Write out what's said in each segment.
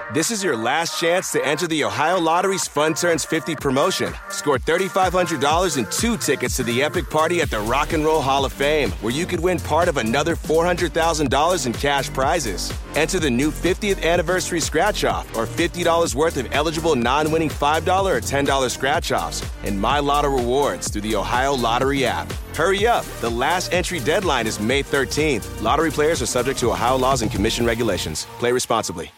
This is your last chance to enter the Ohio Lottery's Fun Turns 50 promotion. Score $3,500 and 2 tickets to the epic party at the Rock and Roll Hall of Fame, where you could win part of another $400,000 in cash prizes. Enter the new 50th anniversary scratch-off or $50 worth of eligible non-winning $5 or $10 scratch-offs and My Lotto rewards through the Ohio Lottery app. Hurry up. The last entry deadline is May 13th. Lottery players are subject to Ohio laws and commission regulations. Play responsibly.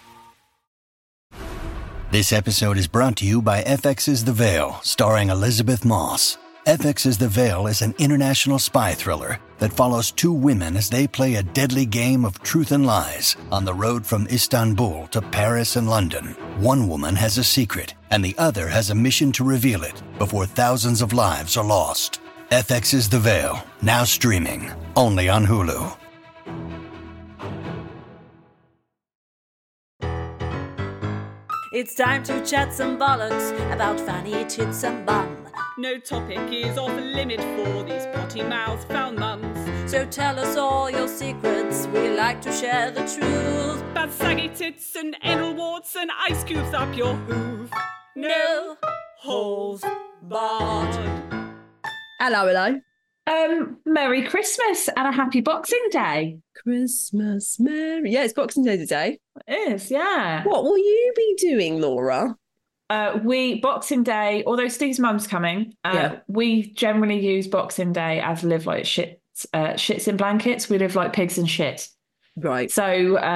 This episode is brought to you by FX's The Veil, starring Elizabeth Moss. FX's The Veil is an international spy thriller that follows 2 women as they play a deadly game of truth and lies on the road from Istanbul to Paris and London. One woman has a secret, and the other has a mission to reveal it before thousands of lives are lost. FX's The Veil, now streaming, only on Hulu. It's time to chat some bollocks about fanny tits and bum. No topic is off limit for these potty-mouthed foul mums. So tell us all your secrets, we like to share the truth. Bad saggy tits and anal warts and ice cubes up your hoof. No holes barred. Hello. Merry Christmas and a happy Boxing Day. Christmas, Merry. Yeah, it's Boxing Day today. It is, yeah. What will you be doing, Laura? Boxing Day, although Steve's mum's coming, we generally use Boxing Day as live like shits in blankets. We live like pigs in shit. Right. So,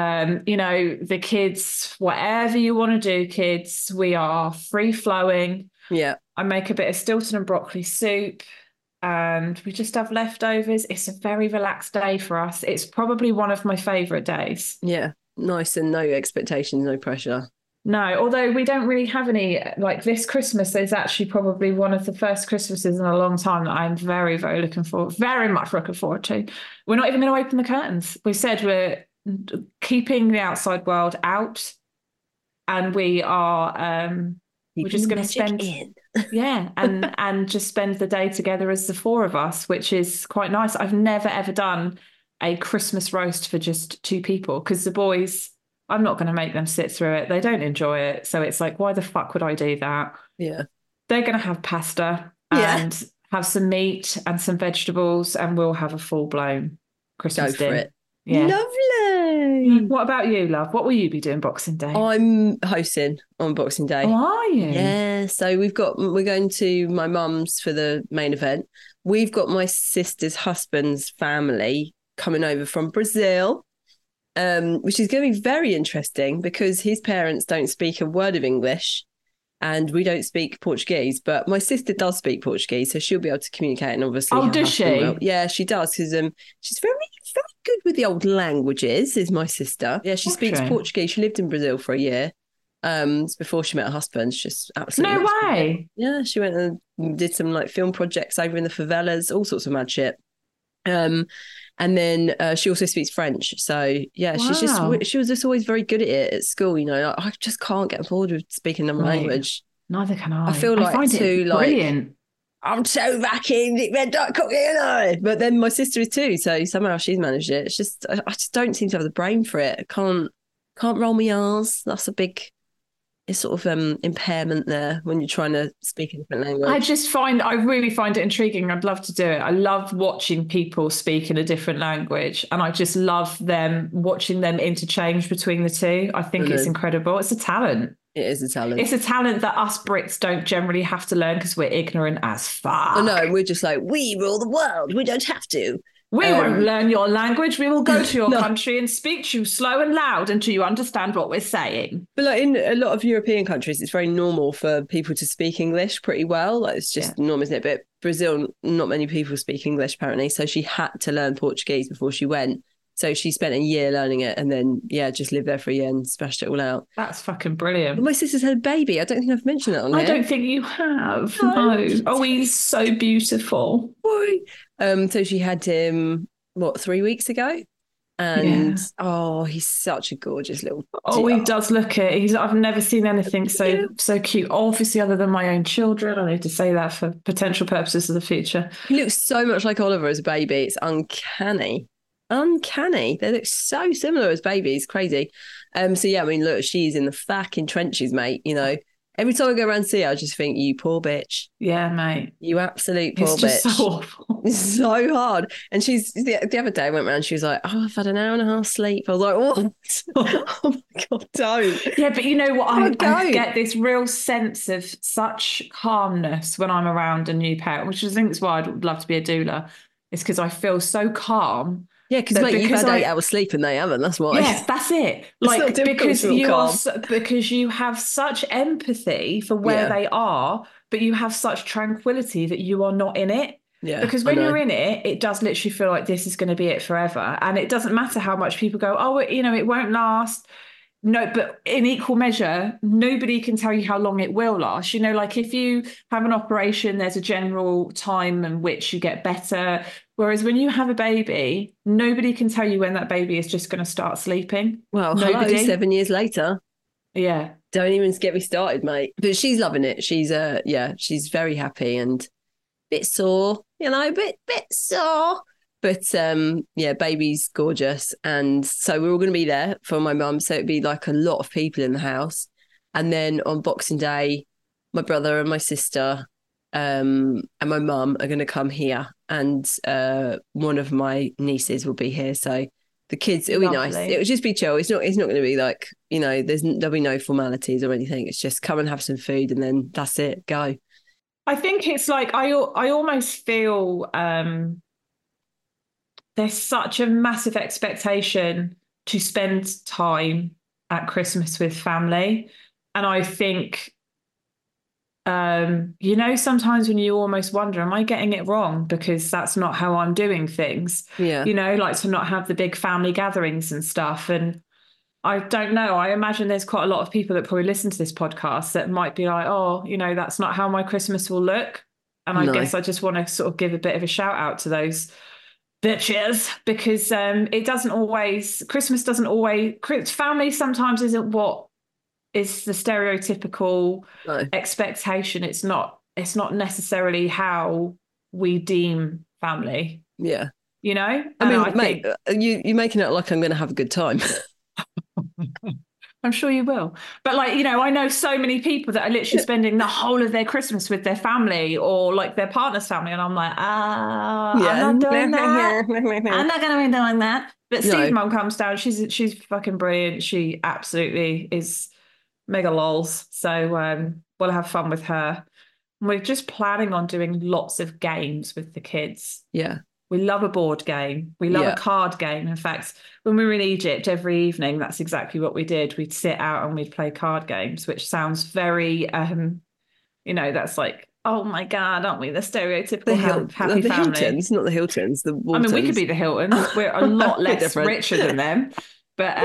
the kids, whatever you want to do, kids, we are free flowing. Yeah. I make a bit of Stilton and broccoli soup. And we just have leftovers. It's a very relaxed day for us. It's probably one of my favourite days. Yeah, nice and no expectations, no pressure. No, although we don't really have any, like this Christmas is actually probably one of the first Christmases in a long time that I'm very, very very much looking forward to. We're not even going to open the curtains. We said we're keeping the outside world out and we are... we're just going to spend and just spend the day together as the 4 of us, which is quite nice. I've never ever done a Christmas roast for just 2 people because the boys, I'm not going to make them sit through it. They don't enjoy it. So it's like, why the fuck would I do that? Yeah. They're going to have pasta and have some meat and some vegetables and we'll have a full-blown Christmas dinner. Go for it. Yeah. Lovely. What about you, love? What will you be doing Boxing Day? I'm hosting on Boxing Day. Oh, are you? Yeah. So we're going to my mum's for the main event. We've got my sister's husband's family coming over from Brazil, which is going to be very interesting because his parents don't speak a word of English and we don't speak Portuguese, but my sister does speak Portuguese, so she'll be able to communicate. And obviously, does she? Will. Yeah, she does because she's very, very good with the old languages. Is my sister? Yeah, she speaks Portuguese. She lived in Brazil for a year. Before she met her husband. She's just absolutely no way. Yeah, she went and did some like film projects over in the favelas, all sorts of mad shit. And then she also speaks French. So yeah, wow. she was just always very good at it at school. You know, I just can't get bored with speaking another language. Neither can I. I feel like find it brilliant. I'm so vacuumed, red dot cookie, you know. But then my sister is too, so somehow she's managed it. It's just I just don't seem to have the brain for it. I can't roll my R's. That's a big. It's sort of impairment there when you're trying to speak a different language. I really find it intriguing. I'd love to do it. I love watching people speak in a different language and I just love watching them interchange between the two. I think it's incredible. It's a talent. It is a talent. It's a talent that us Brits don't generally have to learn because we're ignorant as fuck. Oh no, we're just like, we rule the world. We don't have to. We won't learn your language. We will go to your country and speak to you slow and loud until you understand what we're saying. But like in a lot of European countries, it's very normal for people to speak English pretty well. Like it's just normal, isn't it? But Brazil, not many people speak English apparently. So she had to learn Portuguese before she went. So she spent a year learning it and then, just lived there for a year and smashed it all out. That's fucking brilliant. But my sister's had a baby. I don't think I've mentioned that on here. I don't think you have. No. Oh, he's so beautiful. So she had him, 3 weeks ago? And, he's such a gorgeous little... Oh, he does look it. I've never seen anything so cute. Obviously, other than my own children. I need to say that for potential purposes of the future. He looks so much like Oliver as a baby. It's uncanny. uncanny. They look so similar as babies. Crazy. So yeah, I mean, look, she's in the fucking trenches, mate. You know, every time I go around to see her, I just think, you poor bitch. Yeah, mate. You absolute poor It's just bitch. so awful. It's so hard. And she's the other day I went round, she was like, oh, I've had an hour and a half sleep. I was like, what? Oh my God, don't. Yeah, but you know what? I don't. get this real sense of such calmness when I'm around a new pet, which I think is why I'd love to be a doula. It's because I feel so calm. Yeah, because mate, you've had 8 hours sleep and they haven't. That's why. Yes, that's it. Like because you have such empathy for where they are, but you have such tranquility that you are not in it. Yeah. Because when you're in it, it does literally feel like this is going to be it forever, and it doesn't matter how much people go, oh, you know, it won't last. No, but in equal measure, nobody can tell you how long it will last. You know, like if you have an operation, there's a general time in which you get better. Whereas when you have a baby, nobody can tell you when that baby is just going to start sleeping. Well, nobody. Hello, 7 years later. Yeah. Don't even get me started, mate. But she's loving it. She's she's very happy and a bit sore, you know, bit sore. But yeah, baby's gorgeous. And so we're all going to be there for my mum. So it'd be like a lot of people in the house. And then on Boxing Day, my brother and my sister and my mum are going to come here. And one of my nieces will be here. So the kids, it'll be nice. It'll just be chill. It's not going to be like, you know, there'll be no formalities or anything. It's just come and have some food and then that's it, go. I think it's like, I almost feel... there's such a massive expectation to spend time at Christmas with family. And I think, you know, sometimes when you almost wonder, am I getting it wrong? Because that's not how I'm doing things. Yeah. You know, like to not have the big family gatherings and stuff. And I don't know. I imagine there's quite a lot of people that probably listen to this podcast that might be like, oh, you know, that's not how my Christmas will look. And I guess I just want to sort of give a bit of a shout out to those bitches, because it doesn't always, Christmas doesn't always, family sometimes isn't what is the stereotypical expectation. It's not necessarily how we deem family. Yeah. You know? I mean, mate, you're making it like I'm going to have a good time. I'm sure you will. But like, you know, I know so many people that are literally spending the whole of their Christmas with their family or like their partner's family. And I'm like, I'm not doing that. I'm not going to be doing that. But Steve's mum comes down. She's fucking brilliant. She absolutely is mega lols. So we'll have fun with her. And we're just planning on doing lots of games with the kids. Yeah. We love a board game. We love a card game. In fact, when we were in Egypt every evening, that's exactly what we did. We'd sit out and we'd play card games, which sounds very, you know, that's like, oh my God, aren't we? The stereotypical happy the family. Hiltons, not the Hiltons. The Waltons. I mean, we could be the Hiltons. We're a lot less richer than them. But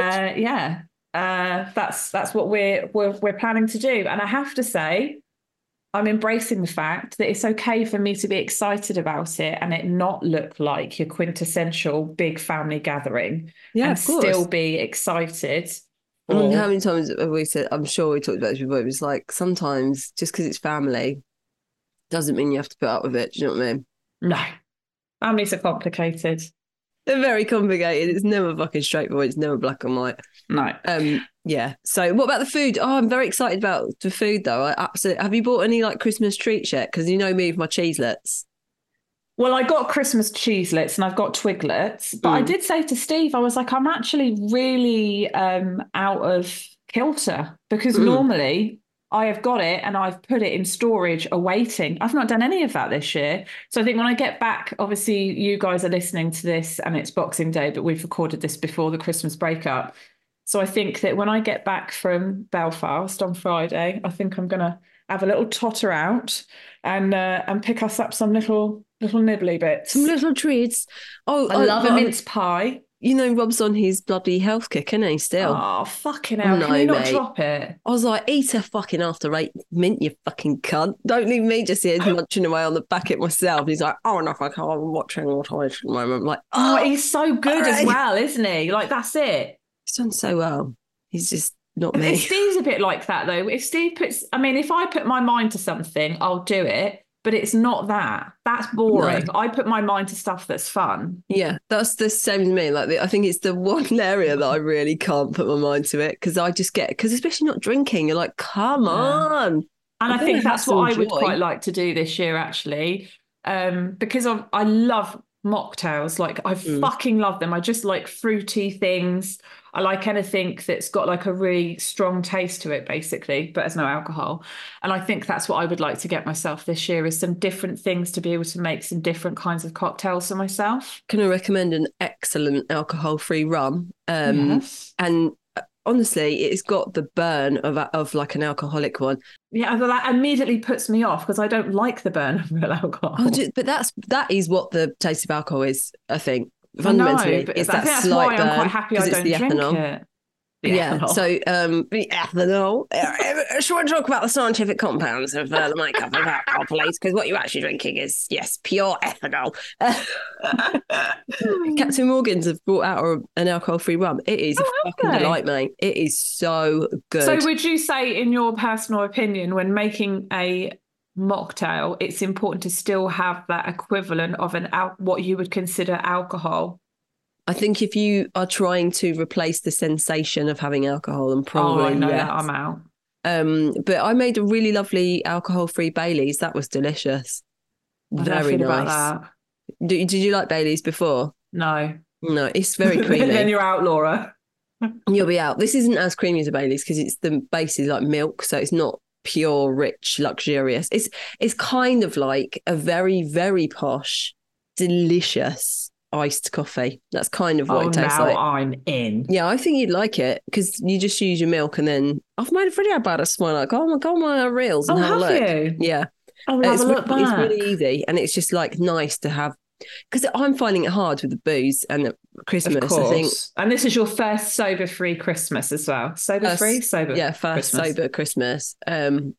that's what we're planning to do. And I have to say, I'm embracing the fact that it's okay for me to be excited about it and it not look like your quintessential big family gathering. Yeah, and of course. Still be excited. I mean, how many times have we said, I'm sure we talked about this before, it was like sometimes just because it's family doesn't mean you have to put up with it. Do you know what I mean? No. Families are complicated. They're very complicated. It's never fucking straightforward. It's never black and white. No. Yeah. So what about the food? Oh, I'm very excited about the food though. I absolutely. Have you bought any like Christmas treats yet? Because you know me with my cheeselets. Well, I got Christmas cheeselets and I've got twiglets, but I did say to Steve, I was like, I'm actually really out of kilter because normally I have got it and I've put it in storage awaiting. I've not done any of that this year. So I think when I get back, obviously you guys are listening to this and it's Boxing Day, but we've recorded this before the Christmas breakup. So I think that when I get back from Belfast on Friday, I think I'm going to have a little totter out and pick us up some little nibbly bits. Some little treats. Oh, I love a mince pie. You know, Rob's on his bloody health kick, isn't he, still? Oh, fucking hell. Can you not drop it? I was like, eat a fucking after 8 mint, you fucking cunt. Don't leave me just here munching away on the back it myself. He's like, oh, no, I'm watching what I at the moment. I'm like, oh, he's so good as well, isn't he? Like, that's it. He's done so well. He's just not me. Steve's a bit like that, though. If Steve if I put my mind to something, I'll do it. but it's not that. That's boring. No. I put my mind to stuff that's fun. Yeah, that's the same as me. Like, I think it's the one area that I really can't put my mind to it, because I just because especially not drinking, you're like, come on. And I think that's what I would quite like to do this year, actually, because I love mocktails. Like, I fucking love them. I just like fruity things. I like anything that's got like a really strong taste to it, basically, but has no alcohol. And I think that's what I would like to get myself this year, is some different things to be able to make some different kinds of cocktails for myself. Can I recommend an excellent alcohol-free rum? Yes. And honestly, it's got the burn of like an alcoholic one. Yeah, that immediately puts me off, because I don't like the burn of real alcohol. But that is what the taste of alcohol is, I think. Fundamentally, it's that slight burn. I'm quite happy I don't drink it. Ethanol. So the ethanol. Should we talk about the scientific compounds of the makeup of alcohol, please? Because what you're actually drinking is, yes, pure ethanol. Captain Morgan's have brought out an alcohol-free rum. It is a fucking delight, mate. It is so good. So would you say, in your personal opinion, when making a mocktail, it's important to still have that equivalent of what you would consider alcohol? I think if you are trying to replace the sensation of having alcohol, and probably that I'm out. But I made a really lovely alcohol-free Baileys. That was delicious. Very nice. Did you like Baileys before? No, it's very creamy. Then you're out, Laura. You'll be out. This isn't as creamy as a Baileys, because it's the base is like milk, so it's not pure, rich, luxurious. It's kind of like a very, very posh, delicious iced coffee. That's kind of what it tastes like. I'm in. Yeah, I think you'd like it, because you just use your milk, and then I've made a video about it. Smile like, oh my god, my reels, and have a look. You? Yeah, have a look back. It's really easy, and it's just like nice to have, because I'm finding it hard with the booze and Christmas. Of course. I think. And this is your first sober-free Christmas as well. Sober-free, sober. Yeah, first Christmas. sober Christmas. And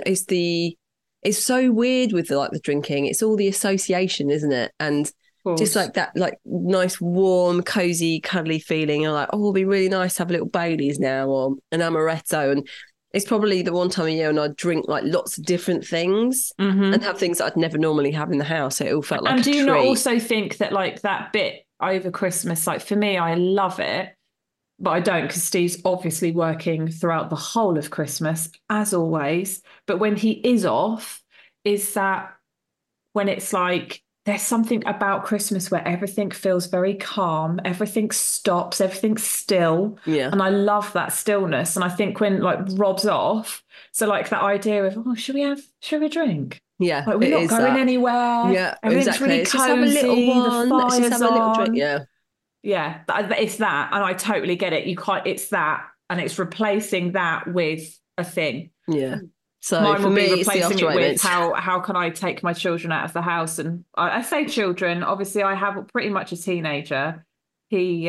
it's so weird with the drinking. It's all the association, isn't it? And just like that, like nice, warm, cozy, cuddly feeling. You're like, oh, it'll be really nice to have a little Baileys now, or an amaretto. And it's probably the one time a year when I drink like lots of different things and have things that I'd never normally have in the house. So it all felt like a treat. And do you not also think that like that bit over Christmas, like for me, I love it, but I don't, because Steve's obviously working throughout the whole of Christmas, as always. But when he is off, is that when it's like, there's something about Christmas where everything feels very calm, everything stops, everything's still. Yeah. And I love that stillness. And I think when like Rob's off, so like that idea of, should we drink? Yeah. Like, we're not going anywhere. Yeah, everything's exactly. really Let's cozy. just have a little one. Let's just have a little drink. Yeah. Yeah. It's that. And I totally get it. It's that. And it's replacing that with a thing. Yeah. So mine for will me, be replacing it with it's how can I take my children out of the house? And I say children, obviously I have pretty much a teenager. He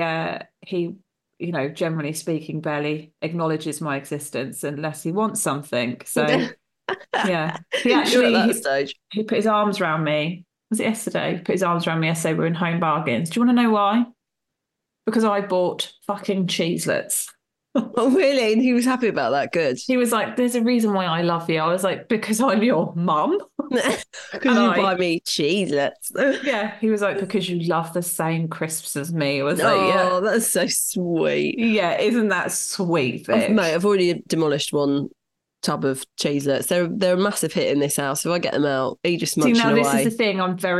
generally speaking, barely acknowledges my existence unless he wants something. So yeah, he actually at that stage. He put his arms around me. Was it yesterday? He put his arms around me yesterday. We were in Home Bargains. Do you want to know why? Because I bought fucking cheeselets. Oh, really? And he was happy about that? Good. He was like, there's a reason why I love you. I was like, because I'm your mum. Because you buy me cheeselets. Yeah. He was like, because you love the same crisps as me. I was like, yeah. That's so sweet. Yeah, isn't that sweet, Vic? Mate, I've already demolished one tub of cheeselets. They're a massive hit in this house. If I get them out, he just munching away. This is the thing.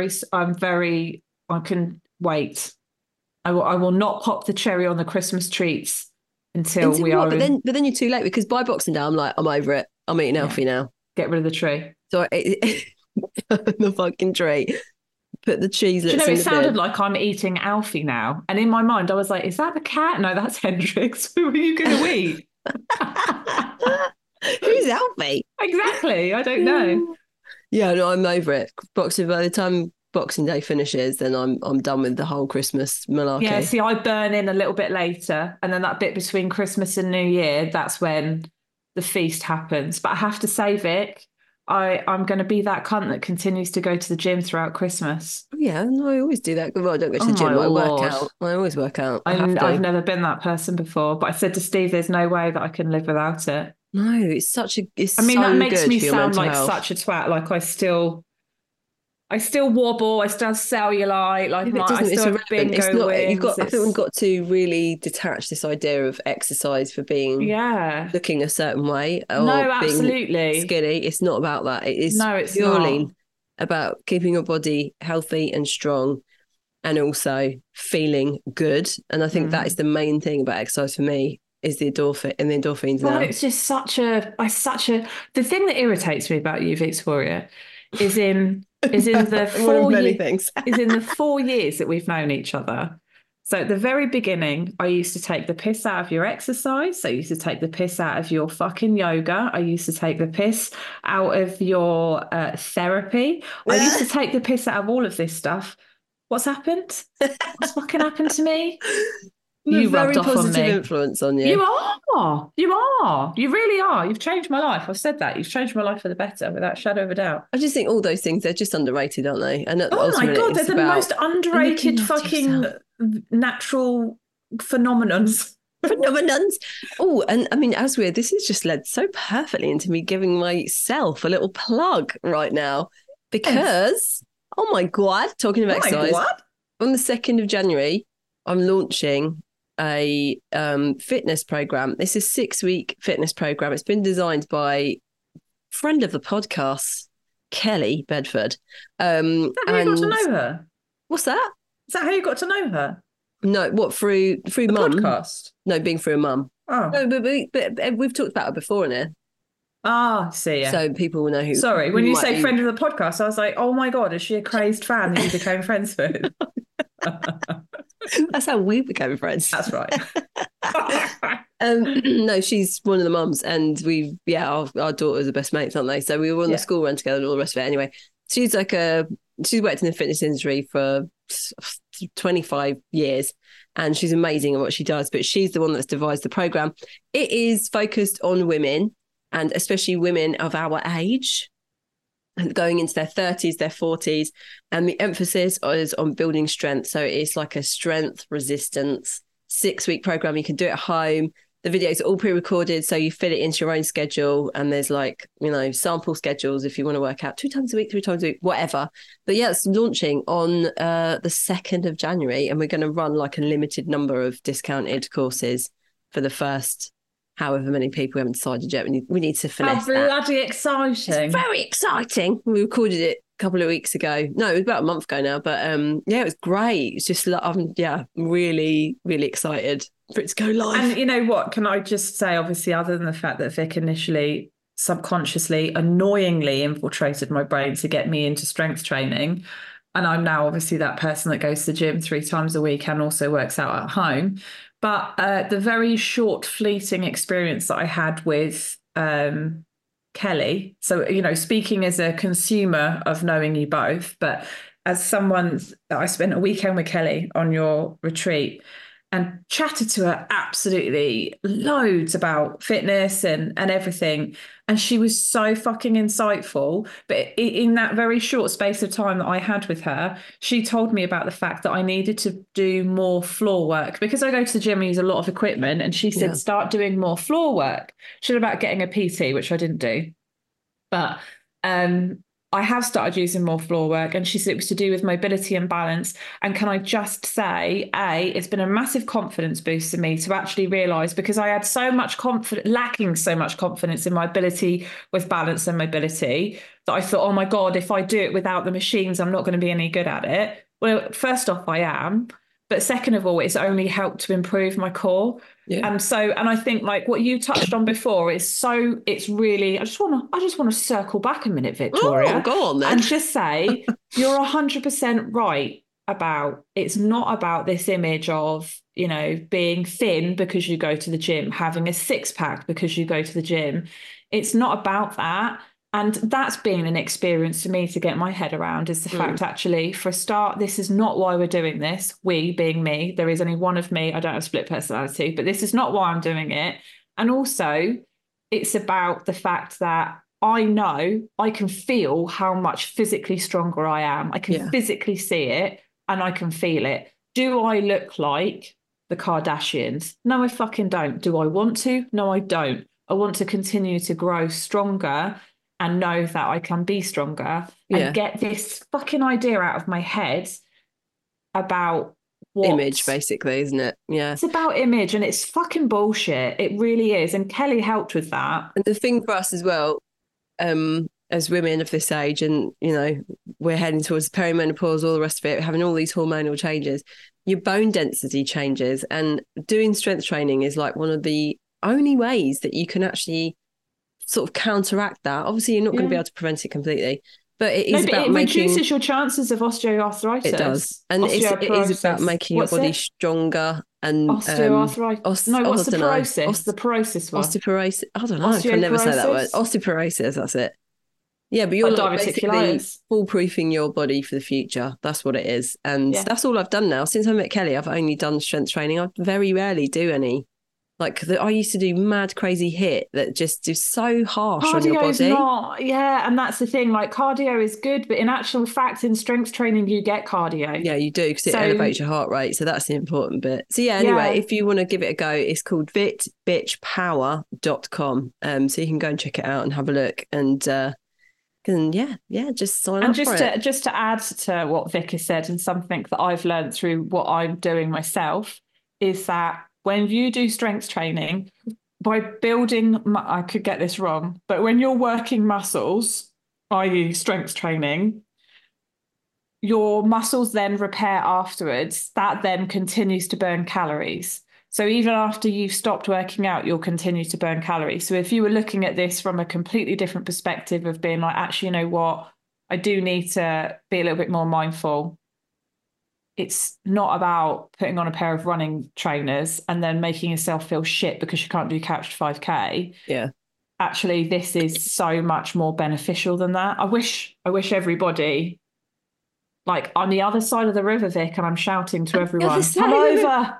I can wait. I will not pop the cherry on the Christmas treats until we are. But then you're too late, because by Boxing Day, I'm like, I'm over it. I'm eating Alfie now. Get rid of the tree. So the fucking tree. Put the cheeselets in the bin. It sounded like I'm eating Alfie now. And in my mind, I was like, is that the cat? No, that's Hendrix. Who are you going to eat? Who's Alfie? Exactly. I don't know. Yeah, no, I'm over it. By the time Boxing Day finishes, then I'm done with the whole Christmas malarkey. Yeah, see, I burn in a little bit later, and then that bit between Christmas and New Year, that's when the feast happens. But I have to say, Vic, I'm going to be that cunt that continues to go to the gym throughout Christmas. Yeah, no, I always do that. Well, I don't go to the gym. I work out. I always work out. I've never been that person before, but I said to Steve, there's no way that I can live without it. No, it's such a. It's I mean, so that makes good me for your sound mental like health. such a twat. Like I still I still wobble. I still have cellulite. Like If it I doesn't, it's still have irrelevant. It's bingo not. wings. I think we've got to really detach this idea of exercise for being Yeah. looking a certain way or No, being absolutely. skinny. It's not about that. It is No, it's purely not. about keeping your body healthy and strong, and also feeling good. And I think that is the main thing about exercise for me, is the endorphins God, now. it's just the thing that irritates me about you, Victoria, is in the One of many years things. is in the 4 years that we've known each other. So at the very beginning, I used to take the piss out of your exercise. I used to take the piss out of your fucking yoga. I used to take the piss out of your therapy. I used to take the piss out of all of this stuff. What's happened? What's fucking happened to me? You Very rubbed off on positive me. influence on you. You are. You are. You really are. You've changed my life. I've said that. You've changed my life for the better, without a shadow of a doubt. I just think all those things, they're just underrated, aren't they? And Oh my ultimately, God, they're it's the about most underrated looking after fucking yourself. natural phenomenons. Phenomenons. Oh, and I mean, this has just led so perfectly into me giving myself a little plug right now, because, oh my God, talking of exercise, on the 2nd of January, I'm launching a fitness program. This is a 6-week fitness program. It's been designed by friend of the podcast, Kelly Bedford. Is that how you got to know her? What's that? Is that how you got to know her? No, what, through The mum? podcast? No, being through a mum. Oh. No, but we've talked about her before in it. Ah, see, yeah. So people will know who. Sorry, when who you might say be... friend of the podcast, I was like, oh my God, is she a crazed fan that you became friends with? That's how we became friends. That's right. No, she's one of the mums, and our daughters are best mates, aren't they? So we were on the school run together and all the rest of it. Anyway, she's worked in the fitness industry for 25 years, and she's amazing at what she does. But she's the one that's devised the program. It is focused on women, and especially women of our age, going into their 30s, their 40s. And the emphasis is on building strength. So it's like a strength resistance 6-week program. You can do it at home. The videos are all pre-recorded, so you fit it into your own schedule. And there's sample schedules if you want to work out 2 times a week, 3 times a week, whatever. But yeah, it's launching on the 2nd of January. And we're going to run like a limited number of discounted courses for the first however many people. We haven't decided yet. We need to finesse How bloody exciting. It's very exciting. We recorded it a couple of weeks ago. No, it was about a month ago now. But it was great. It's just I'm really, really excited for it to go live. And you know what? Can I just say, obviously, other than the fact that Vic initially subconsciously, annoyingly infiltrated my brain to get me into strength training, and I'm now obviously that person that goes to the gym 3 times a week and also works out at home. But the very short, fleeting experience that I had with Kelly, so, speaking as a consumer of knowing you both, but as someone, I spent a weekend with Kelly on your retreat and chatted to her absolutely loads about fitness and everything. And she was so fucking insightful. But in that very short space of time that I had with her, she told me about the fact that I needed to do more floor work, because I go to the gym and use a lot of equipment. And she said, start doing more floor work. She said about getting a PT, which I didn't do. But I have started using more floor work, and she said it was to do with mobility and balance. And can I just say, it's been a massive confidence boost to me to actually realise, because I had lacking so much confidence in my ability with balance and mobility, that I thought, oh my God, if I do it without the machines, I'm not going to be any good at it. Well, first off, I am. But second of all, it's only helped to improve my core. Yeah. And I think like what you touched on before it's really, I just want to circle back a minute, Victoria. Oh, go on then. And just say, you're 100% right about, it's not about this image of, being thin because you go to the gym, having a 6-pack because you go to the gym. It's not about that. And that's been an experience for me to get my head around, is the fact, actually, for a start, this is not why we're doing this. We being me, there is only one of me. I don't have split personality, but this is not why I'm doing it. And also, it's about the fact that I know I can feel how much physically stronger I am. I can physically see it and I can feel it. Do I look like the Kardashians? No, I fucking don't. Do I want to? No, I don't. I want to continue to grow stronger. and know that I can be stronger and get this fucking idea out of my head about what image, basically, isn't it? Yeah. It's about image, and it's fucking bullshit. It really is. And Kelly helped with that. And the thing for us as well, as women of this age, and we're heading towards perimenopause, all the rest of it, having all these hormonal changes, your bone density changes, and doing strength training is like one of the only ways that you can actually sort of counteract that. Obviously, you're not going to be able to prevent it completely, but it is about reduces your chances of osteoarthritis. It does, and it is about making your body stronger. And osteoarthritis. What's the porosis? The porosis one. Osteoporosis. I don't know. I can never say that word. Osteoporosis. That's it. Yeah, but you're like basically foolproofing your body for the future. That's what it is, and that's all I've done now since I met Kelly. I've only done strength training. I very rarely do any. I used to do mad, crazy HIIT that just is so harsh on your body. And that's the thing. Like, cardio is good, but in actual fact, in strength training, you get cardio. Yeah, you do, because it elevates your heart rate. So that's the important bit. So anyway, if you want to give it a go, it's called fitbitchpower.com. So you can go and check it out and have a look, and just sign up for it. Just to add to what Vic has said, and something that I've learned through what I'm doing myself, is that when you do strength training, by building, I could get this wrong, but when you're working muscles, i.e. strength training, your muscles then repair afterwards. That then continues to burn calories. So even after you've stopped working out, you'll continue to burn calories. So if you were looking at this from a completely different perspective of being like, actually, you know what, I do need to be a little bit more mindful. It's not about putting on a pair of running trainers and then making yourself feel shit because you can't do couch to 5K. Yeah. Actually, this is so much more beneficial than that. I wish everybody, like, on the other side of the river, Vic, and I'm shouting to everyone, come over.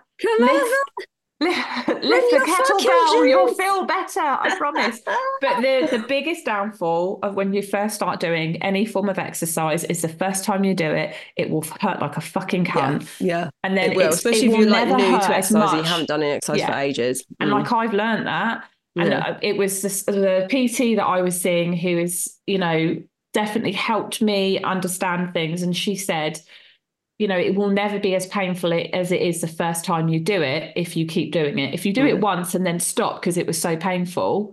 Lift the kettlebell, you'll feel better, I promise. But the biggest downfall of when you first start doing any form of exercise is the first time you do it, it will hurt like a fucking cunt. Yeah. And then especially if you're like new to exercise and you haven't done any exercise for ages. And like, I've learned that. And it was the PT that I was seeing who is, definitely helped me understand things. And she said, it will never be as painful as it is the first time you do it if you keep doing it. If you do it once and then stop because it was so painful,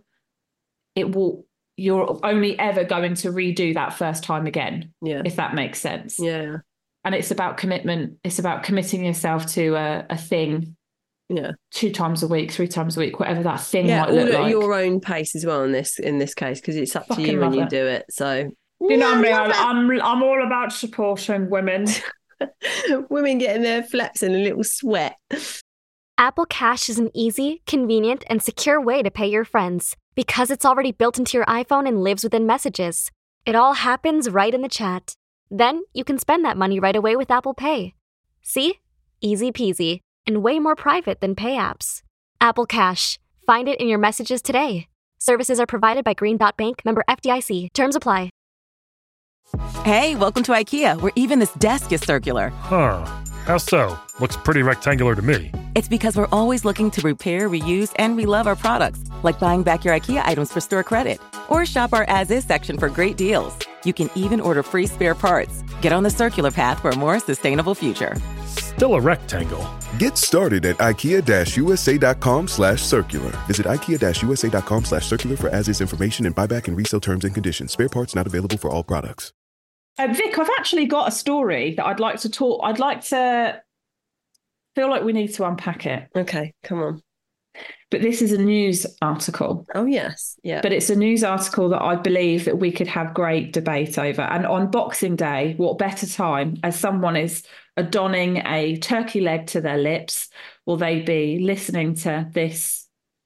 you're only ever going to redo that first time again, if that makes sense. Yeah. And it's about commitment. It's about committing yourself to a thing. Yeah. 2 times a week, 3 times a week, whatever that thing might look like. All at your own pace as well in this case, because it's up to you when you do it. So you know me, I'm all about supporting women. Women getting their flaps in a little sweat. Apple Cash is an easy, convenient, and secure way to pay your friends because it's already built into your iPhone and lives within Messages. It all happens right in the chat. Then you can spend that money right away with Apple Pay. See? Easy peasy, and way more private than pay apps. Apple Cash. Find it in your Messages today. Services are provided by Green Dot Bank, member FDIC. Terms apply. Hey, welcome to IKEA, where even this desk is circular. Huh. How so? Looks pretty rectangular to me. It's because we're always looking to repair, reuse, and relove our products, like buying back your IKEA items for store credit. Or shop our as-is section for great deals. You can even order free spare parts. Get on the circular path for a more sustainable future. Still a rectangle. Get started at IKEA-USA.com/circular. Visit IKEA-USA.com/circular for as-is information and buyback and resale terms and conditions. Spare parts not available for all products. Vic, I've actually got a story that I'd like to talk. I'd like to feel like we need to unpack it. Okay, come on. But this is a news article. Oh, yes. Yeah. But it's a news article that I believe that we could have great debate over. And on Boxing Day, what better time, as someone is donning a turkey leg to their lips, will they be listening to this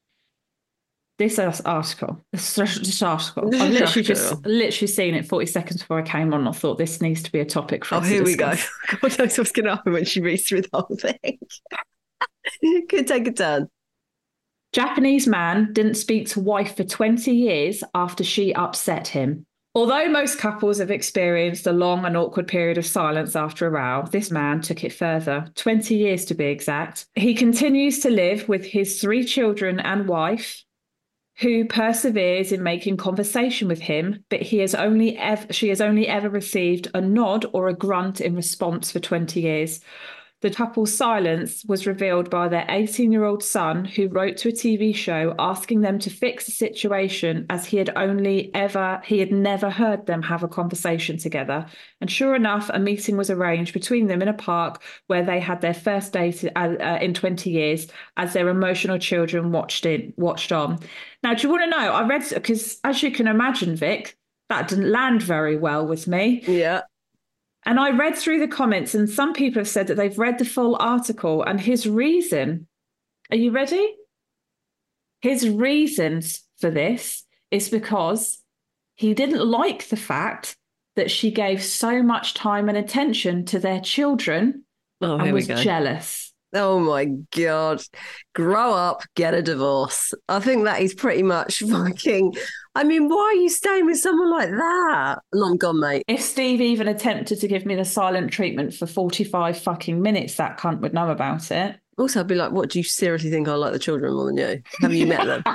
article? This article. I've literally seen it 40 seconds before I came on. I thought this needs to be a topic for us. Oh, here we go. God knows what's going to happen when she reads through the whole thing. Could take a turn. Japanese man didn't speak to wife for 20 years after she upset him. Although most couples have experienced a long and awkward period of silence after a row, this man took it further, 20 years to be exact. He continues to live with his 3 children and wife, who perseveres in making conversation with him, but she has only ever received a nod or a grunt in response for 20 years. The couple's silence was revealed by their 18-year-old son, who wrote to a TV show asking them to fix the situation, as he had never heard them have a conversation together. And sure enough, a meeting was arranged between them in a park where they had their first date in 20 years, as their emotional children watched on. Now, do you want to know? I read, because as you can imagine, Vic, that didn't land very well with me. Yeah. And I read through the comments, and some people have said that they've read the full article, and his reason, are you ready? His reasons for this is because he didn't like the fact that she gave so much time and attention to their children and was jealous. Oh my God. Grow up, get a divorce. I think that is pretty much fucking... I mean, why are you staying with someone like that? Long gone, mate. If Steve even attempted to give me the silent treatment for 45 fucking minutes, that cunt would know about it. Also, I'd be like, what, do you seriously think I like the children more than you? Have you met them?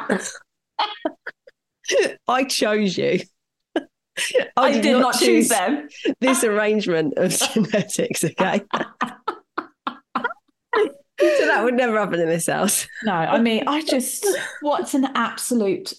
I chose you. I did not choose them. This arrangement of genetics, okay? So that would never happen in this house. No, I mean, what's an absolute...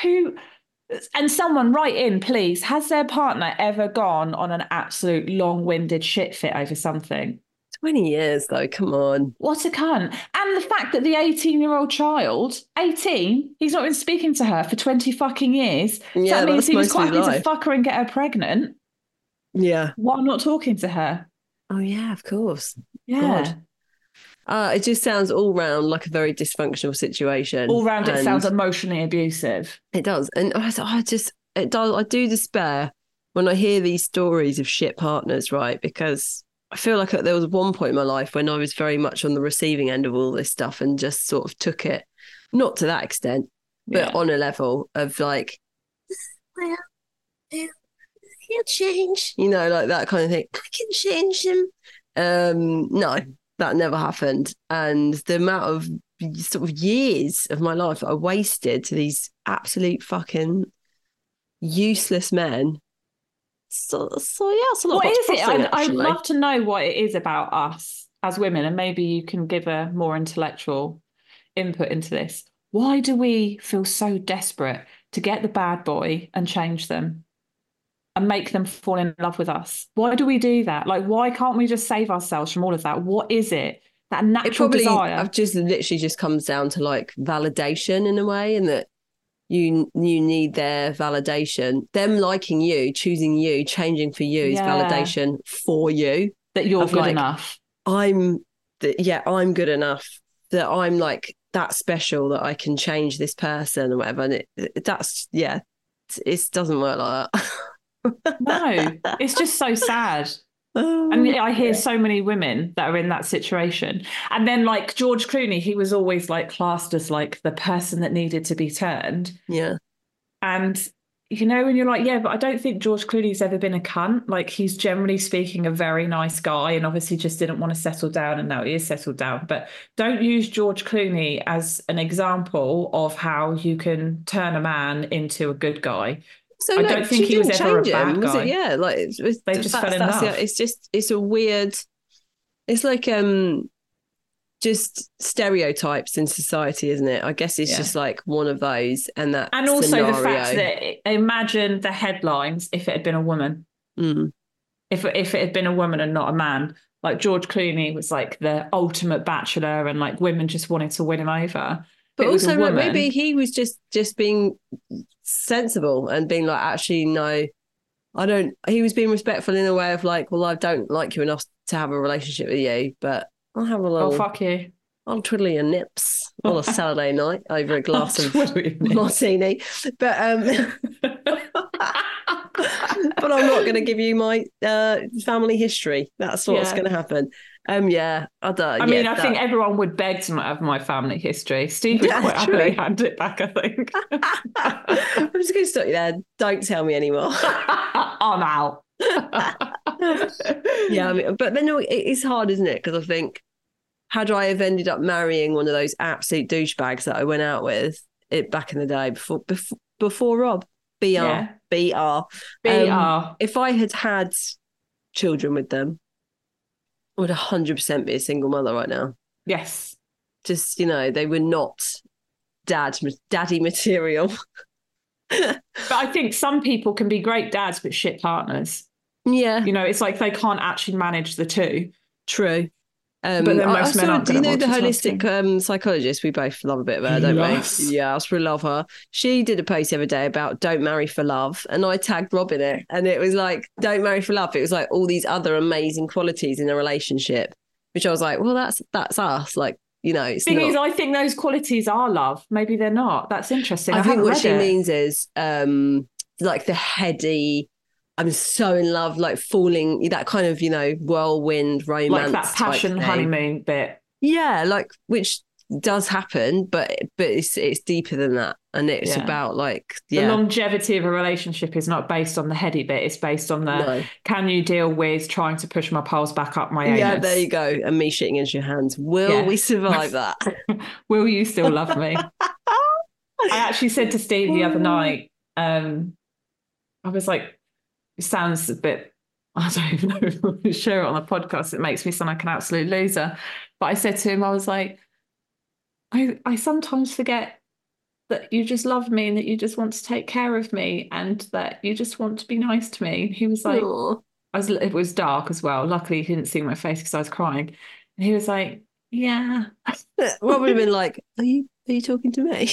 And someone write in, please. Has their partner ever gone on an absolute long-winded shit fit over something? 20 years, though. Come on. What a cunt. And the fact that the 18-year-old child, 18, he's not been speaking to her for 20 fucking years. Yeah, that means he was quite happy to fuck her and get her pregnant. Yeah. While not talking to her. Oh, yeah, of course. Yeah. God. It just sounds all round like a very dysfunctional situation. All round, it sounds emotionally abusive. It does. And I do despair when I hear these stories of shit partners, right? Because I feel like there was one point in my life when I was very much on the receiving end of all this stuff and just sort of took it, not to that extent, but on a level of like, well, he'll change, like that kind of thing. I can change him. No. That never happened. And the amount of sort of years of my life that I wasted to these absolute fucking useless men. So yeah, it's a lot. What is it? I'd love to know what it is about us as women, and maybe you can give a more intellectual input into this. Why do we feel so desperate to get the bad boy and change them? And make them fall in love with us? Why do we do that? Like, why can't we just save ourselves from all of that? What is it? That natural desire? It literally just comes down to like validation in a way, and that you need their validation. Them liking you, choosing you, changing for you is validation for you. That you're good enough. I'm good enough. That I'm like that special, that I can change this person or whatever. And it doesn't work like that. No, it's just so sad. And I hear so many women that are in that situation. And then like George Clooney, he was always like classed as like the person that needed to be turned. Yeah. And, when you're like, yeah, but I don't think George Clooney's ever been a cunt. Like, he's generally speaking a very nice guy, and obviously just didn't want to settle down, and now he is settled down. But don't use George Clooney as an example of how you can turn a man into a good guy. So I don't think he was ever a bad guy. They just fell in love. It's a weird. It's like just stereotypes in society, isn't it? I guess it's just like one of those, and also the fact that imagine the headlines if it had been a woman. Mm. If it had been a woman and not a man, like George Clooney was like the ultimate bachelor, and like women just wanted to win him over. But also, like, maybe he was just being sensible and being like, actually, no, I don't. He was being respectful in a way of like, well, I don't like you enough to have a relationship with you, but I'll have a little. Oh, fuck you. I'll twiddle your nips on a Saturday night over a glass of martini. But but I'm not going to give you my family history. That's what's going to happen. I don't. I think everyone would beg to not have my family history. Steve would quite happily hand it back, I think. I'm just going to stop you there. Don't tell me anymore. I'm out. But then it's hard, isn't it? Because I think, had I have ended up marrying one of those absolute douchebags that I went out with, it back in the day before Rob. BR. If I had children with them, I would 100% be a single mother right now. Yes. Just, they were not daddy material. But I think some people can be great dads but shit partners. Yeah. It's like they can't actually manage the two. True. But then most men aren't. Do you know the holistic psychologist? We both love a bit of her, don't we? Yeah, I also love her. She did a post the other day about don't marry for love, and I tagged Rob in it, and it was like don't marry for love. It was like all these other amazing qualities in a relationship, which I was like, well, that's us. Like, Thing is, I think those qualities are love. Maybe they're not. That's interesting. I think what she means is like the heady, I'm so in love, like falling, that kind of, whirlwind romance. Like that passion honeymoon bit. Yeah, like, which does happen, but it's deeper than that. And it's about the longevity of a relationship is not based on the heady bit. It's based on can you deal with trying to push my poles back up my anus? Yeah, there you go. And me shitting into your hands. Will we survive that? Will you still love me? I actually said to Steve the other night, I was like, it sounds a bit, I don't even know if I'm share it on the podcast. It makes me sound like an absolute loser. But I said to him, I was like, I sometimes forget that you just love me and that you just want to take care of me and that you just want to be nice to me. And he was like, it was dark as well. Luckily, he didn't see my face because I was crying. And he was like, yeah. What would have been like, are you talking to me?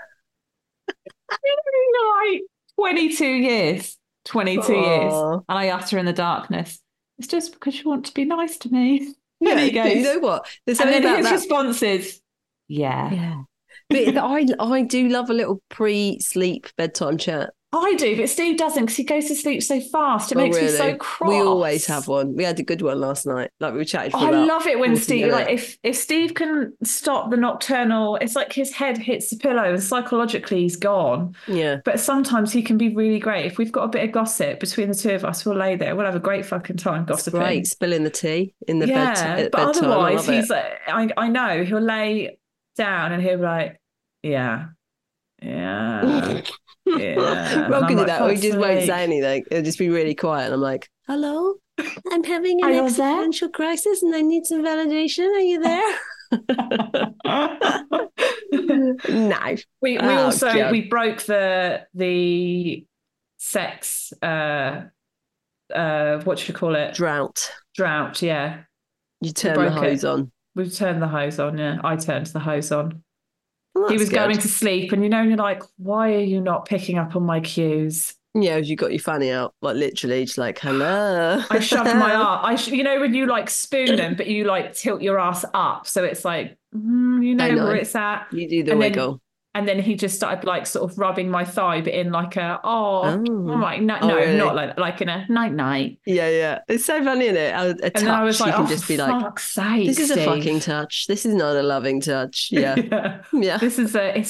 Like 22 years. 22 years. And I utter in the darkness, it's just because you want to be nice to me. Yeah, and he goes, you know what? There's and then his response is, yeah. But I do love a little pre-sleep bedtime chat. I do, but Steve doesn't because he goes to sleep so fast. It makes me so cross. We always have one. We had a good one last night. Like we were chatting for I love it when Steve, like if Steve can stop the nocturnal, it's like his head hits the pillow and psychologically he's gone. Yeah. But sometimes he can be really great. If we've got a bit of gossip between the two of us, we'll lay there. We'll have a great fucking time gossiping. Right, spilling the tea in the bed. But otherwise, he's like, I know he'll lay down and he'll be like, yeah. Yeah. Rob can do that. We just won't say anything. It'll just be really quiet. And I'm like, hello? I'm having an existential crisis and I need some validation. Are you there? No. We also we broke the sex what should you call it? Drought, yeah. You turn the hose on. We've turned the hose on, yeah. I turned the hose on. Well, he was going to sleep and you're like, why are you not picking up on my cues? Yeah, you got your fanny out, like literally just like, hello. I shoved my arse. When you like spoon them, but you like tilt your ass up. So it's like, where it's at. You do the wiggle. And then he just started like sort of rubbing my thigh, but in like a, I'm like, no, really? not like in a night. Yeah. It's so funny, isn't it? A touch, and then I was like, you can just be like, fuck's sake, this is Steve. a fucking touch. This is not a loving touch. Yeah. Yeah. This is it's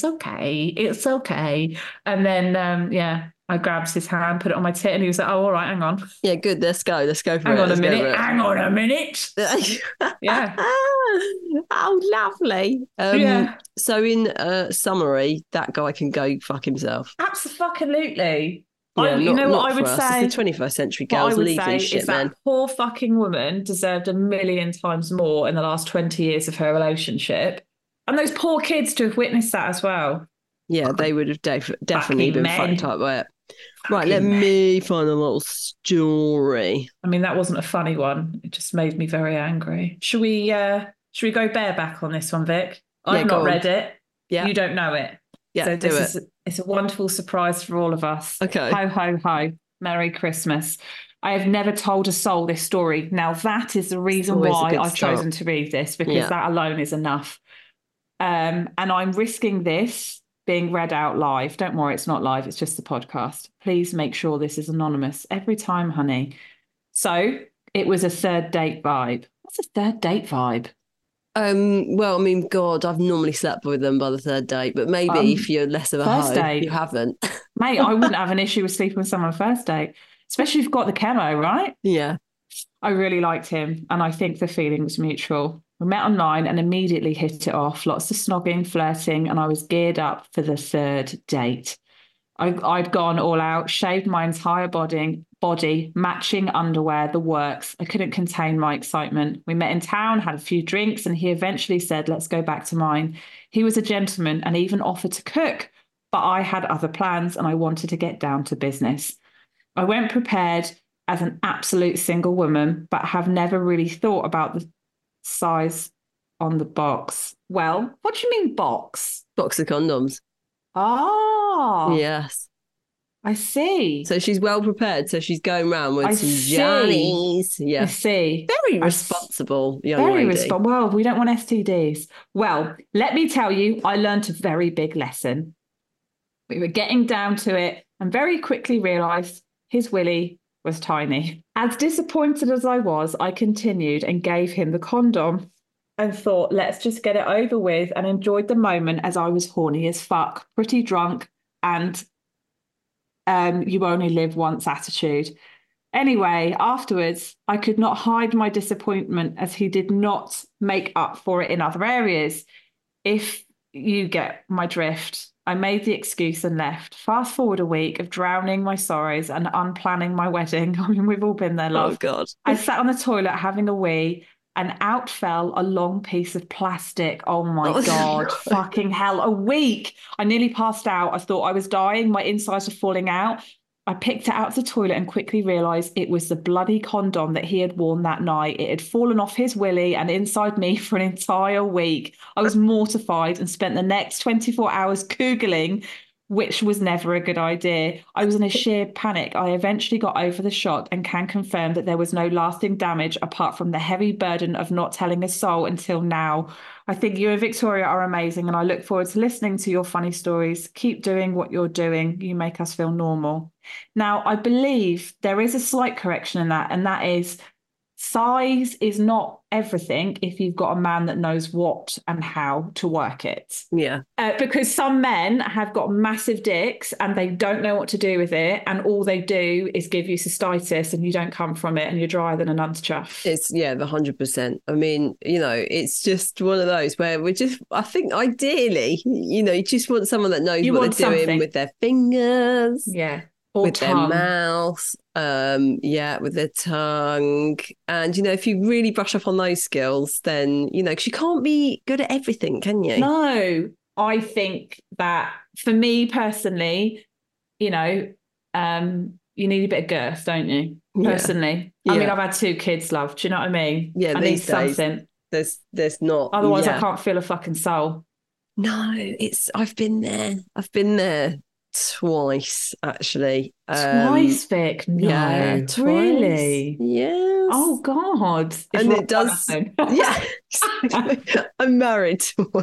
okay. And then, I grabbed his hand, put it on my tit, and he was like, oh, all right, hang on. Yeah, good. Let's go for it. Hang on a minute. Yeah. Oh, lovely. So in summary, that guy can go fuck himself. Absolutely. Yeah, what I would say? It's the 21st century girls leaving shit, man. That poor fucking woman deserved 1,000,000 times more in the last 20 years of her relationship. And those poor kids to have witnessed that as well. Yeah, they would have definitely been fucked up by it. Right, let me find a little story. I mean, that wasn't a funny one. It just made me very angry. Should we go bareback on this one, Vic? I've not read it. Yeah. You don't know it. Yeah, so it's a wonderful surprise for all of us. Okay. Ho, ho, ho. Merry Christmas. I have never told a soul this story. Now, that is the reason why I've chosen to read this, because that alone is enough. And I'm risking this being read out live. Don't worry, it's not live. It's just the podcast. Please make sure this is anonymous every time, honey. So it was a third date vibe. What's a third date vibe? Well, I mean, God, I've normally slept with them by the third date, but maybe if you're less of a hoe, date. you haven't. Mate, I wouldn't have an issue with sleeping with someone first date, especially if you've got the chemo, right? Yeah. I really liked him, and I think the feeling was mutual. We met online and immediately hit it off. Lots of snogging, flirting, and I was geared up for the third date. I'd gone all out, shaved my entire body, matching underwear, the works. I couldn't contain my excitement. We met in town, had a few drinks, and he eventually said, let's go back to mine. He was a gentleman and even offered to cook, but I had other plans and I wanted to get down to business. I went prepared as an absolute single woman, but have never really thought about the size on the box. Well, what do you mean box? Box of condoms. Oh. Yes. I see. So she's well prepared. So she's going around with some Johnnies. Yeah. I see. Very responsible young lady. Very responsible. Well, we don't want STDs. Well, let me tell you, I learned a very big lesson. We were getting down to it and very quickly realised his willy was tiny. As disappointed as I was, I continued and gave him the condom and thought, let's just get it over with, and enjoyed the moment as I was horny as fuck, pretty drunk, and you only live once attitude. Anyway, afterwards, I could not hide my disappointment as he did not make up for it in other areas. If you get my drift, I made the excuse and left. Fast forward a week of drowning my sorrows and unplanning my wedding. I mean, we've all been there, love. Oh, God. I sat on the toilet having a wee, and out fell a long piece of plastic. Oh, my God. Fucking hell. A week. I nearly passed out. I thought I was dying. My insides were falling out. I picked it out of the toilet and quickly realised it was the bloody condom that he had worn that night. It had fallen off his willy and inside me for an entire week. I was mortified and spent the next 24 hours Googling, which was never a good idea. I was in a sheer panic. I eventually got over the shock and can confirm that there was no lasting damage apart from the heavy burden of not telling a soul until now. I think you and Victoria are amazing, and I look forward to listening to your funny stories. Keep doing what you're doing. You make us feel normal. Now, I believe there is a slight correction in that, and that is size is not everything if you've got a man that knows what and how to work it. Yeah. Because some men have got massive dicks and they don't know what to do with it, and all they do is give you cystitis and you don't come from it and you're drier than a nun's chuff. It's, yeah, 100%. I mean, you know, it's just one of those where we're just, I think ideally, you know, you just want someone that knows what they're doing with their fingers. Yeah. With tongue. Their mouth, with their tongue. And, you know, if you really brush up on those skills, then, you know, because you can't be good at everything, can you? No, I think that for me personally, you know, you need a bit of girth, don't you? Personally. Yeah. I mean, I've had 2 kids, love. Do you know what I mean? Yeah, I need something. There's not. Otherwise, I can't feel a fucking soul. No, I've been there. Twice, actually. Twice, Vic? No, yeah, twice. Really? Yes. Oh, God. It's and it does. Yeah. I'm married to one.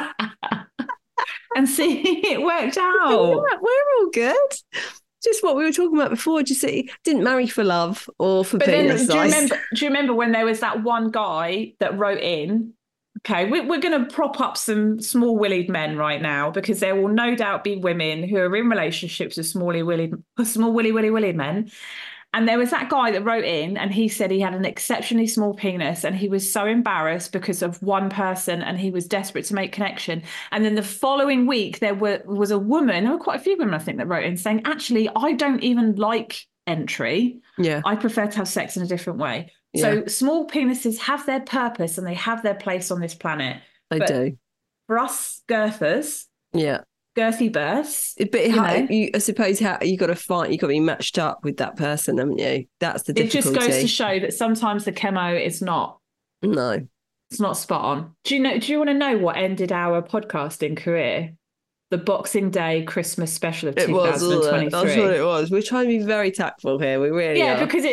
And see, it worked out. Yeah, we're all good. Just what we were talking about before. Just didn't marry for love or for penis size. Do you remember when there was that one guy that wrote in? Okay, we're going to prop up some small-willied men right now, because there will no doubt be women who are in relationships with small willy men. And there was that guy that wrote in and he said he had an exceptionally small penis and he was so embarrassed because of one person and he was desperate to make connection. And then the following week, there was a woman, there were quite a few women, I think, that wrote in saying, actually, I don't even like entry. Yeah. I prefer to have sex in a different way. So small penises have their purpose and they have their place on this planet. They do. For us girthers, girthy births. But I suppose you got to fight. You got to be matched up with that person, haven't you? That's the difficulty. It just goes to show that sometimes the chemo is not. No, it's not spot on. Do you want to know what ended our podcasting career? The Boxing Day Christmas special of 2023. That's what it was. We're trying to be very tactful here. We really are. Because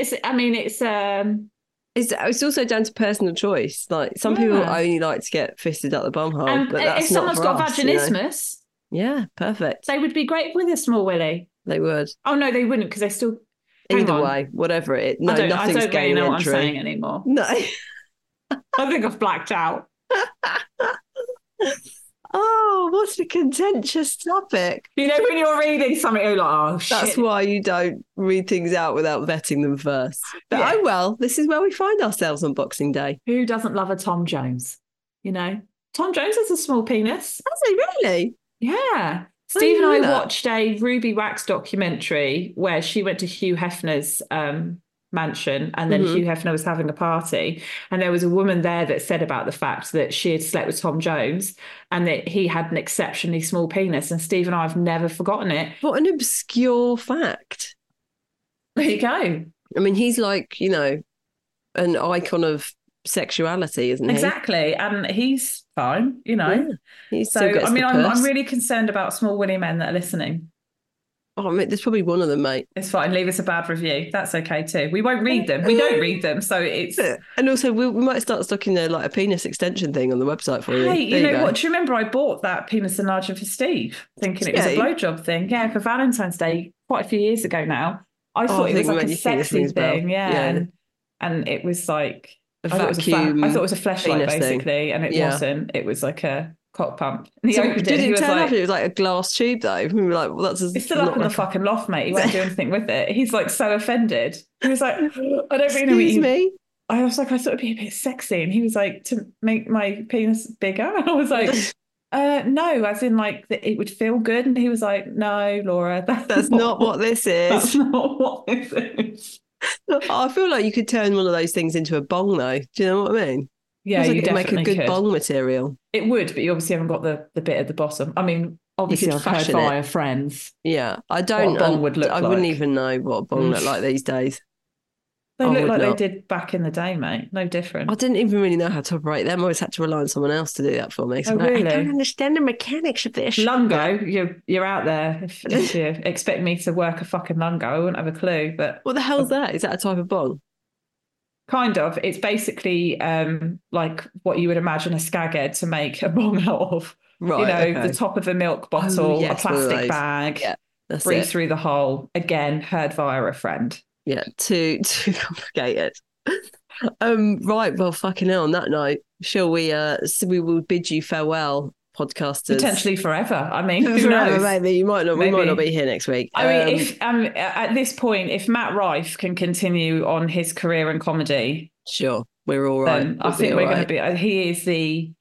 it's also down to personal choice. Like some people only like to get fisted up the bumhole, but that's if someone's got vaginismus, yeah, perfect. They would be great with a small willy. They would. Oh no, they wouldn't, because they still. Either way, whatever it. No, nothing's I don't really know entry. what I'm saying anymore. No, I think I've blacked out. Oh, what a contentious topic. You know, when you're reading something, you're like, oh, shit. That's why you don't read things out without vetting them first. But oh well, this is where we find ourselves on Boxing Day. Who doesn't love a Tom Jones? You know, Tom Jones has a small penis. Has he really? Yeah. Steve and I watched a Ruby Wax documentary where she went to Hugh Hefner's mansion, and then Hugh Hefner was having a party, and there was a woman there that said about the fact that she had slept with Tom Jones and that he had an exceptionally small penis, and Steve and I have never forgotten it. What an obscure fact. There you go. I mean, he's like, you know, an icon of sexuality, isn't he? Exactly. And he's fine, you know. Yeah, he still gets the purse. I'm really concerned about small willy men that are listening. Oh, I mean, there's probably one of them, mate. It's fine. Leave us a bad review. That's okay too. We won't read them. We don't read them. So it's... And also, we might start stocking like a penis extension thing on the website for you. Hey, you know what? Do you remember I bought that penis enlarger for Steve, thinking it was a blowjob thing? Yeah, for Valentine's Day, quite a few years ago now. I thought it was like a sexy thing. Yeah. And it was like... I thought it was a fleshlight, basically, and it wasn't. It was like a cock pump. And he opened it. He was like, it was like a glass tube, though. We were like, well, that's it's still up in the fucking loft, mate. He won't do anything with it. He's like so offended. He was like, I don't really know what you... me. I was like, I thought it'd be a bit sexy, and he was like, to make my penis bigger. And I was like, no, as in like that it would feel good. And he was like, no, Laura, that's not what this is. That's not what this is. I feel like you could turn one of those things into a bong, though. Do you know what I mean? Yeah, you definitely make a good bong material. It would, but you obviously haven't got the bit at the bottom. I mean, obviously I've heard via friends. Yeah, I don't. What a bong would look I like. wouldn't even know what a bong looked like these days. They look like they did back in the day, mate. No different. I didn't even really know how to operate them. I always had to rely on someone else to do that for me. So really? I don't understand the mechanics of this. Lungo, you're out there. If you expect me to work a fucking lungo, I wouldn't have a clue. But what the hell's that? Is that a type of bong? Kind of. It's basically like what you would imagine a skag head to make a bong out of. Right. You know, the top of a milk bottle, a plastic bag. Yeah, breathe through the hole. Again, heard via a friend. Yeah, too complicated. Right, well, fucking hell, on that note, shall we we will bid you farewell, podcasters. Potentially forever. I mean, who knows? Maybe we might not be here next week. I mean, if at this point, if Matt Rife can continue on his career in comedy, sure, we're all right. Then I think we're going to be. He is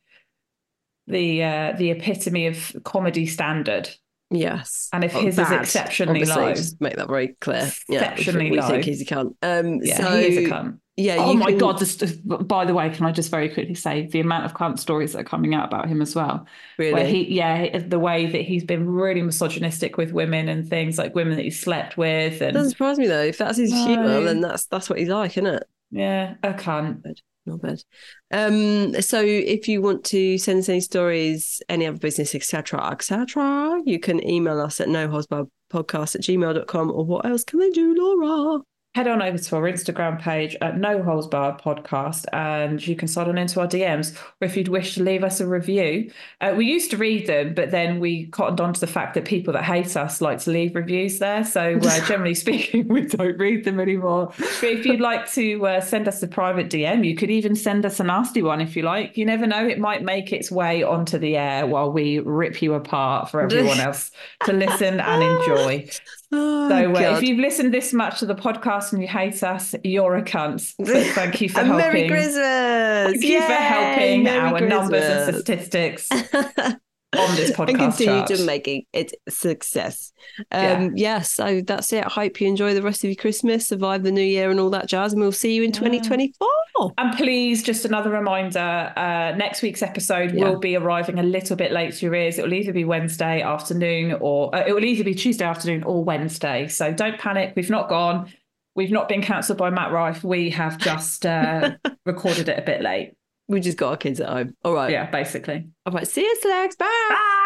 the epitome of comedy standard. Yes, and if his is exceptionally low, just make that very clear. Exceptionally low. We think he's a cunt. So, he is a cunt. Yeah. Oh my God! By the way, can I just very quickly say the amount of cunt stories that are coming out about him as well? Really? Where the way that he's been really misogynistic with women and things like women that he slept with. And... It doesn't surprise me though. If that's his humour, then that's what he's like, isn't it? Yeah, a cunt. Not bad. So if you want to send us any stories, any other business, etc., you can email us at noholesbarredpodcast@gmail.com. Or what else can they do, Laura? Head on over to our Instagram page at No Holes Barred Podcast, and you can slide on into our DMs. Or if you'd wish to leave us a review, we used to read them, but then we cottoned on to the fact that people that hate us like to leave reviews there. So generally speaking, we don't read them anymore. But if you'd like to send us a private DM, you could even send us a nasty one if you like. You never know, it might make its way onto the air while we rip you apart for everyone else to listen and enjoy. So if you've listened this much to the podcast and you hate us, you're a cunt. So thank you for helping. Merry Christmas! Thank you for helping our numbers and statistics on this podcast. And continue to making it a success. So that's it. I hope you enjoy the rest of your Christmas, survive the new year and all that jazz, and we'll see you in 2024. And please, just another reminder, next week's episode will be arriving a little bit late to your ears. It will either be Wednesday afternoon or it will either be Tuesday afternoon or Wednesday. So don't panic. We've not gone. We've not been cancelled by Matt Rife. We have just recorded it a bit late. We just got our kids at home. All right. Yeah, basically. All right. See you, Slags. Bye. Bye.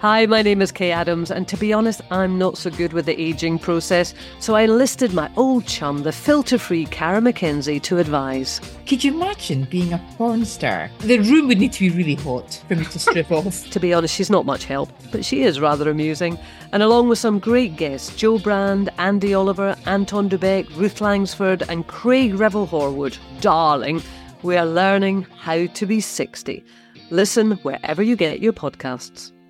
Hi, my name is Kay Adams, and to be honest, I'm not so good with the ageing process, so I enlisted my old chum, the filter-free Cara McKenzie, to advise. Could you imagine being a porn star? The room would need to be really hot for me to strip off. To be honest, she's not much help, but she is rather amusing. And along with some great guests, Joe Brand, Andy Oliver, Anton Dubeck, Ruth Langsford and Craig Revel-Horwood, darling, we are learning how to be 60. Listen wherever you get your podcasts.